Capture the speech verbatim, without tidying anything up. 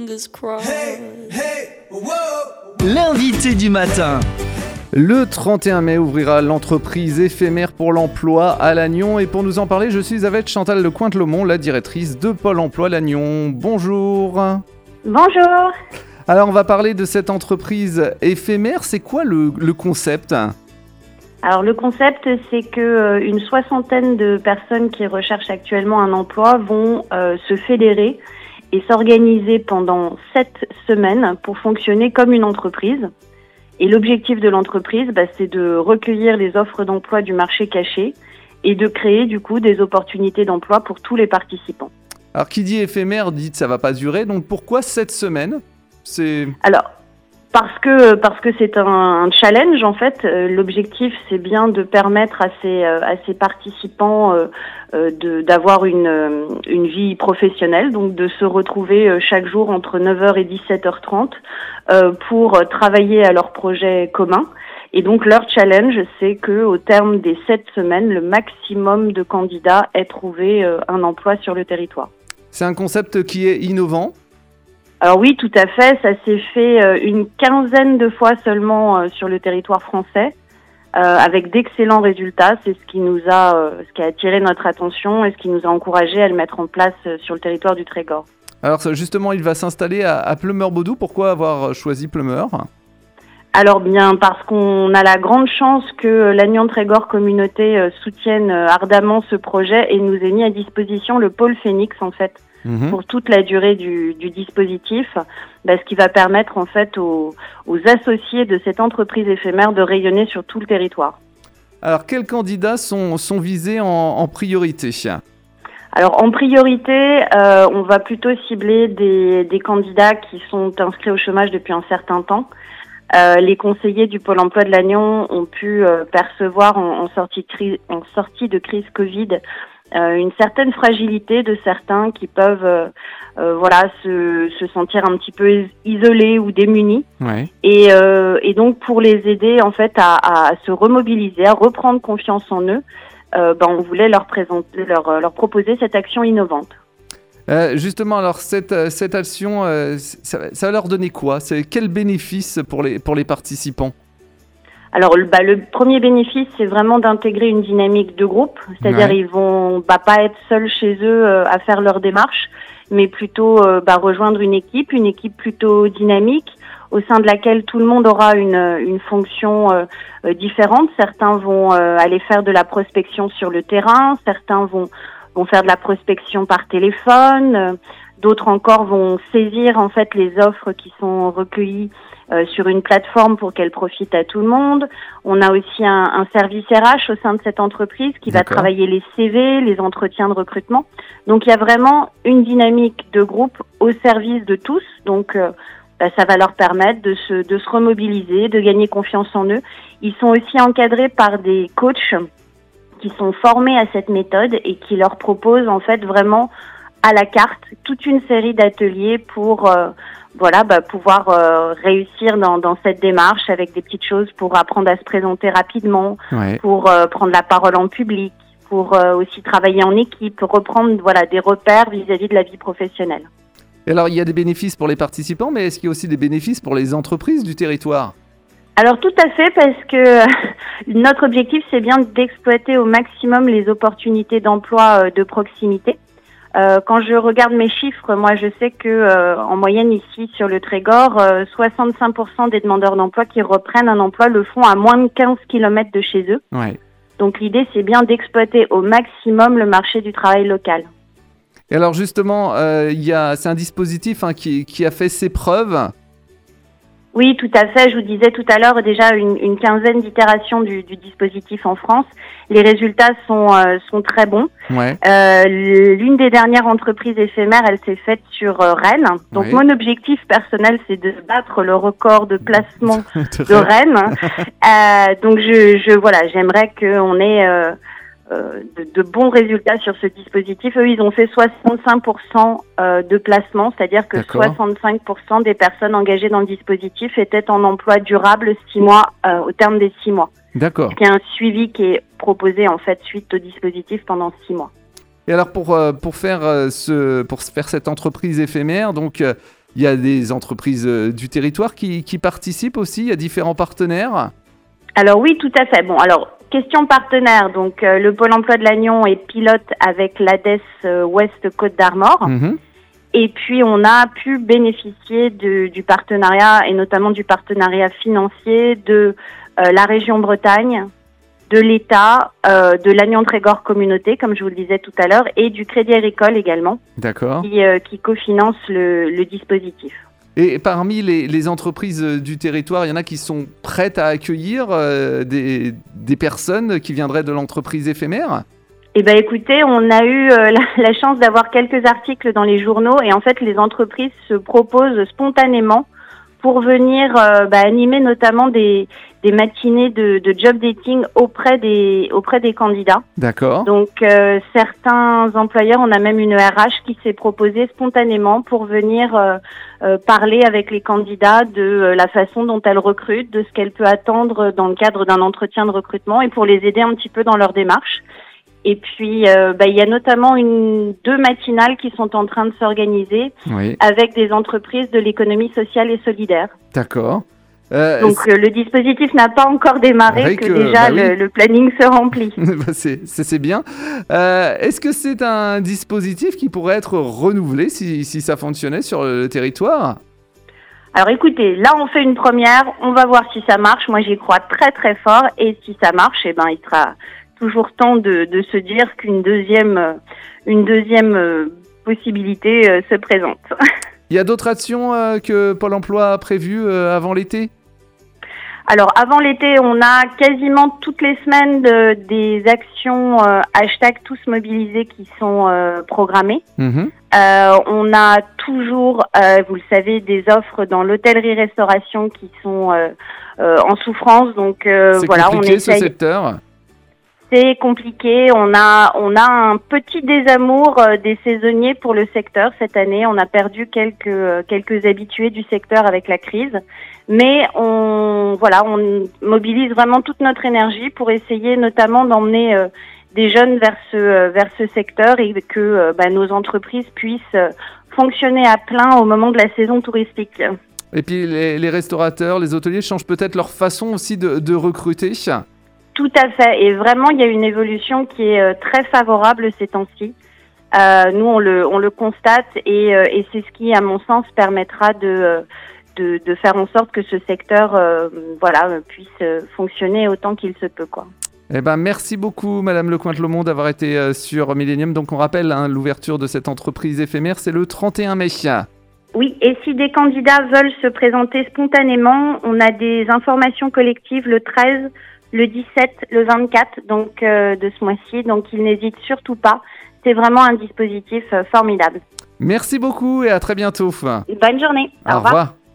fingers crossed. Hey, hey, whoa. L'invité du matin. Le trente et un mai ouvrira l'entreprise éphémère pour l'emploi à Lannion. Et pour nous en parler, je suis avec Chantal Lecointe-Lomont, la directrice de Pôle emploi Lannion. Bonjour. Bonjour. Alors, on va parler de cette entreprise éphémère. C'est quoi le, le concept ? Alors, le concept, c'est que euh, une soixantaine de personnes qui recherchent actuellement un emploi vont euh, se fédérer et s'organiser pendant sept semaines pour fonctionner comme une entreprise. Et l'objectif de l'entreprise, bah, c'est de recueillir les offres d'emploi du marché caché et de créer du coup des opportunités d'emploi pour tous les participants. Alors, qui dit éphémère dit que ça va pas durer. Donc, pourquoi sept semaines ? C'est... Alors, parce que parce que c'est un, un challenge en fait. Euh, l'objectif, c'est bien de permettre à ces euh, à ces participants euh, euh, de d'avoir une euh, une vie professionnelle, donc de se retrouver euh, chaque jour entre neuf heures et dix-sept heures trente euh, pour travailler à leur projet commun. Et donc leur challenge, c'est que au terme des sept semaines, le maximum de candidats aient trouvé euh, un emploi sur le territoire. C'est un concept qui est innovant. Alors oui, tout à fait. Ça s'est fait euh, une quinzaine de fois seulement euh, sur le territoire français, euh, avec d'excellents résultats. C'est ce qui nous a, euh, ce qui a attiré notre attention et ce qui nous a encouragé à le mettre en place euh, sur le territoire du Trégor. Alors justement, il va s'installer à, à Pleumeur-Bodou. Pourquoi avoir choisi Pleumeur ? Alors bien parce qu'on a la grande chance que l'Agnon Trégor Communauté euh, soutienne euh, ardemment ce projet et nous ait mis à disposition le pôle Phénix en fait. Mmh. Pour toute la durée du, du dispositif, bah, ce qui va permettre en fait aux, aux associés de cette entreprise éphémère de rayonner sur tout le territoire. Alors, quels candidats sont, sont visés en, en priorité ? Alors, en priorité, euh, on va plutôt cibler des, des candidats qui sont inscrits au chômage depuis un certain temps. Euh, les conseillers du Pôle emploi de Lannion ont pu euh, percevoir en, en, sortie de crise, en sortie de crise Covid Euh, une certaine fragilité de certains qui peuvent euh, euh, voilà se, se sentir un petit peu isolés ou démunis. Ouais. Et, euh, et donc pour les aider en fait à, à se remobiliser, à reprendre confiance en eux, euh, ben, on voulait leur présenter, leur, leur proposer cette action innovante. Euh, justement, alors cette, cette action, euh, ça, ça va leur donner quoi ? C'est quel bénéfice pour les, pour les participants ? Alors, bah, le premier bénéfice, c'est vraiment d'intégrer une dynamique de groupe, c'est-à-dire ouais. ils vont bah, pas être seuls chez eux euh, à faire leur démarche, mais plutôt euh, bah, rejoindre une équipe, une équipe plutôt dynamique, au sein de laquelle tout le monde aura une, une fonction euh, euh, différente. Certains vont euh, aller faire de la prospection sur le terrain, certains vont, vont faire de la prospection par téléphone, euh, d'autres encore vont saisir en fait les offres qui sont recueillies Euh, sur une plateforme pour qu'elle profite à tout le monde. On a aussi un, un service R H au sein de cette entreprise qui D'accord. va travailler les C V, les entretiens de recrutement. Donc il y a vraiment une dynamique de groupe au service de tous. Donc euh, bah, ça va leur permettre de se, de se remobiliser, de gagner confiance en eux. Ils sont aussi encadrés par des coachs qui sont formés à cette méthode et qui leur proposent en fait vraiment à la carte toute une série d'ateliers pour euh, voilà, bah, pouvoir euh, réussir dans, dans cette démarche avec des petites choses pour apprendre à se présenter rapidement, ouais. pour euh, prendre la parole en public, pour euh, aussi travailler en équipe, reprendre voilà, des repères vis-à-vis de la vie professionnelle. Et alors, il y a des bénéfices pour les participants, mais est-ce qu'il y a aussi des bénéfices pour les entreprises du territoire ? Alors tout à fait, parce que notre objectif, c'est bien d'exploiter au maximum les opportunités d'emploi euh, de proximité. Euh, quand je regarde mes chiffres, moi je sais que euh, en moyenne ici sur le Trégor, euh, soixante-cinq pour cent des demandeurs d'emploi qui reprennent un emploi le font à moins de quinze kilomètres de chez eux. Ouais. Donc l'idée c'est bien d'exploiter au maximum le marché du travail local. Et alors justement, euh, y a, c'est un dispositif hein, qui, qui a fait ses preuves. Oui, tout à fait. Je vous disais tout à l'heure déjà une, une quinzaine d'itérations du, du dispositif en France. Les résultats sont euh, sont très bons. Ouais. Euh, l'une des dernières entreprises éphémères, elle s'est faite sur euh, Rennes. Donc oui. Mon objectif personnel, c'est de battre le record de placement de Rennes. euh, donc je, je voilà, j'aimerais qu'on ait euh, euh, de, de bons résultats sur ce dispositif. Eux, ils ont fait soixante-cinq pour cent euh, de placement, c'est-à-dire que D'accord. soixante-cinq pour cent des personnes engagées dans le dispositif étaient en emploi durable six mois euh, au terme des six mois. D'accord. Il y a un suivi qui est proposé en fait suite au dispositif pendant six mois. Et alors pour euh, pour faire euh, ce pour faire cette entreprise éphémère, donc euh, il y a des entreprises euh, du territoire qui, qui participent aussi, il y a différents partenaires. Alors oui, tout à fait. Bon, alors, question partenaire. Donc, euh, le Pôle emploi de Lannion est pilote avec l'A D E S euh, Ouest Côte d'Armor. Mmh. Et puis, on a pu bénéficier de, du partenariat, et notamment du partenariat financier de euh, la région Bretagne, de l'État, euh, de Lannion-Trégor Communauté, comme je vous le disais tout à l'heure, et du Crédit Agricole également, D'accord. qui, euh, qui cofinance le, le dispositif. Et parmi les, les entreprises du territoire, il y en a qui sont prêtes à accueillir euh, des, des personnes qui viendraient de l'entreprise éphémère ? Eh bien, écoutez, on a eu euh, la, la chance d'avoir quelques articles dans les journaux et en fait, les entreprises se proposent spontanément pour venir euh, bah, animer notamment des, des matinées de, de job dating auprès des, auprès des candidats. D'accord. Donc, euh, certains employeurs, on a même une R H qui s'est proposée spontanément pour venir euh, euh, parler avec les candidats de euh, la façon dont elle recrute, de ce qu'elle peut attendre dans le cadre d'un entretien de recrutement et pour les aider un petit peu dans leur démarche. Et puis, euh, bah, il y a notamment une, deux matinales qui sont en train de s'organiser oui. avec des entreprises de l'économie sociale et solidaire. D'accord. Euh, Donc, euh, le dispositif n'a pas encore démarré, que, que déjà bah oui. le, le planning se remplit. c'est, c'est, c'est bien. Euh, est-ce que c'est un dispositif qui pourrait être renouvelé si, si ça fonctionnait sur le territoire ? Alors écoutez, là on fait une première, on va voir si ça marche. Moi j'y crois très très fort et si ça marche, eh ben, il sera toujours temps de, de se dire qu'une deuxième, une deuxième euh, possibilité euh, se présente. Il y a d'autres actions euh, que Pôle emploi a prévues euh, avant l'été ? Alors avant l'été, on a quasiment toutes les semaines de, des actions euh, hashtag tous mobilisés qui sont euh, programmées. Mmh. Euh, on a toujours, euh, vous le savez, des offres dans l'hôtellerie-restauration qui sont euh, euh, en souffrance. Donc euh, c'est voilà, compliqué, on essaye. Ce secteur. C'est compliqué. On a, on a un petit désamour euh, des saisonniers pour le secteur cette année. On a perdu quelques, euh, quelques habitués du secteur avec la crise. Mais on, voilà, on mobilise vraiment toute notre énergie pour essayer notamment d'emmener euh, des jeunes vers ce, euh, vers ce secteur et que euh, bah, nos entreprises puissent euh, fonctionner à plein au moment de la saison touristique. Et puis les, les restaurateurs, les hôteliers changent peut-être leur façon aussi de, de recruter. Tout à fait. Et vraiment, il y a une évolution qui est euh, très favorable ces temps-ci. Euh, nous, on le, on le constate et, euh, et c'est ce qui, à mon sens, permettra de, de, de faire en sorte que ce secteur, euh, voilà, puisse fonctionner autant qu'il se peut, quoi. Eh ben, merci beaucoup, Madame Lecointe-Lomont, d'avoir été euh, sur Millennium. Donc, on rappelle hein, l'ouverture de cette entreprise éphémère, c'est le trente et un mai. Oui, et si des candidats veulent se présenter spontanément, on a des informations collectives le treize, le dix-sept, le vingt-quatre donc euh, de ce mois-ci, donc ils n'hésitent surtout pas. C'est vraiment un dispositif euh, formidable. Merci beaucoup et à très bientôt. Bonne journée. Au, Au revoir. revoir.